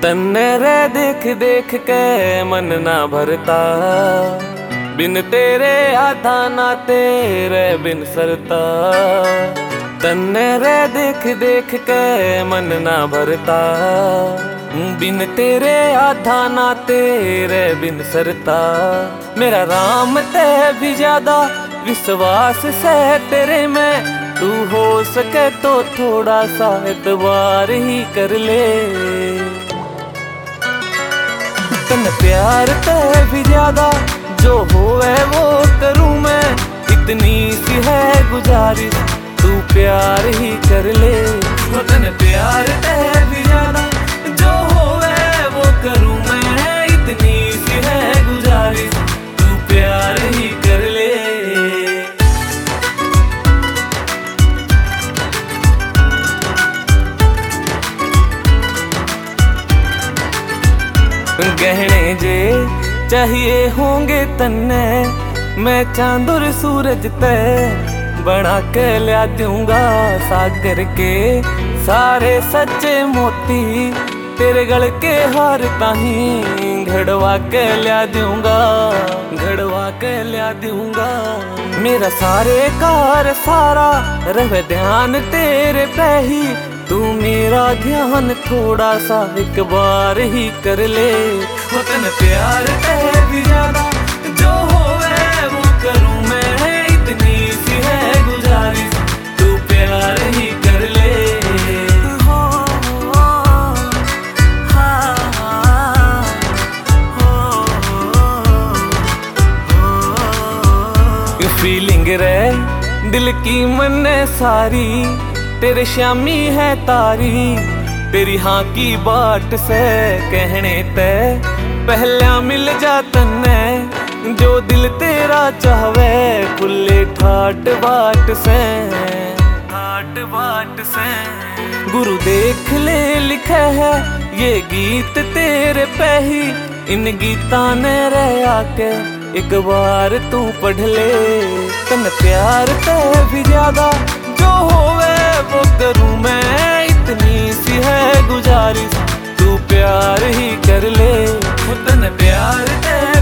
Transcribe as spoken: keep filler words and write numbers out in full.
तन्ने रे देख देख के मन ना भरता, बिन तेरे आधा ना तेरे बिन सरता। तन्ने रे देख देख के मन ना भरता, बिन तेरे आधा ना तेरे बिन सरता। मेरा राम ते भी ज्यादा विश्वास से तेरे में, तू हो सके तो थोड़ा सा एतबार ही कर ले। तन प्यार ते भी ज्यादा जो होवे वो करूं मैं, इतनी सी है गुजारिश तू प्यार ही कर ले। तन प्यार ते भी ज्यादा जो होवे वो करूं मैं, इतनी सी है गुजारिश तू प्यार ही कर ले। गहने जे चाहिए होंगे तन्ने, मैं चांद और सूरज ते बना के ला दूंगा। सागर के सारे सच्चे मोती तेरे गल के हार ताही घड़वा के ला दूंगा, घड़वा के ला दूंगा। मेरा सारे कार सारा रहे ध्यान तेरे पे ही, तू मेरा ध्यान थोड़ा सा एक बार ही कर ले। वतन प्यार ते भी ज्यादा जो होवे वो करूं मैं, इतनी सी है गुजारिश तू प्यार ही कर ले। हो, हो, हाँ, हो, हो, फीलिंग रे दिल की मन्ने सारी तेरे श्यामी है तारी। तेरी हाँ की बाट से कहने ते पहला मिल जा तन्ने, जो दिल तेरा चाहवे खुले ठाट बाट से, ठाट बाट से। गुरु देख ले लिखा है ये गीत तेरे पे ही, इन गीता ने रे आके एक बार तू पढ़ ले। तन प्यार ते भी ज्यादा जो होवे वो करूं मैं, इतनी सी है गुजारिश तू प्यार ही कर ले। तन प्यार ते